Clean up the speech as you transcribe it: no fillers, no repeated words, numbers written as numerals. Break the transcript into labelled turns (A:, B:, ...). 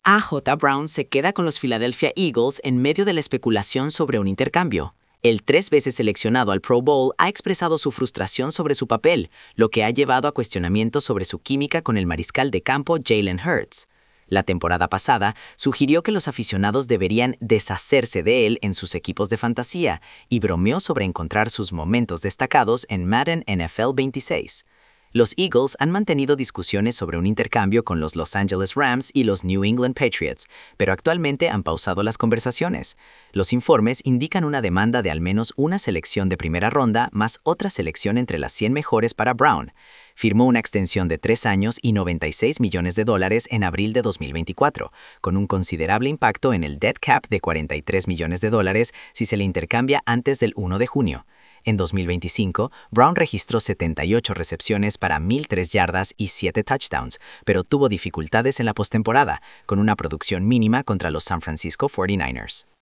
A: A.J. Brown se queda con los Philadelphia Eagles en medio de la especulación sobre un intercambio. El 3 veces seleccionado al Pro Bowl ha expresado su frustración sobre su papel, lo que ha llevado a cuestionamientos sobre su química con el mariscal de campo Jalen Hurts. La temporada pasada sugirió que los aficionados deberían deshacerse de él en sus equipos de fantasía y bromeó sobre encontrar sus momentos destacados en Madden NFL 26. Los Eagles han mantenido discusiones sobre un intercambio con los Los Angeles Rams y los New England Patriots, pero actualmente han pausado las conversaciones. Los informes indican una demanda de al menos una selección de primera ronda más otra selección entre las 100 mejores para Brown. Firmó una extensión de 3 años y $96 millones en abril de 2024, con un considerable impacto en el dead cap de $43 millones si se le intercambia antes del 1 de junio. En 2025, Brown registró 78 recepciones para 1,003 yardas y 7 touchdowns, pero tuvo dificultades en la postemporada, con una producción mínima contra los San Francisco 49ers.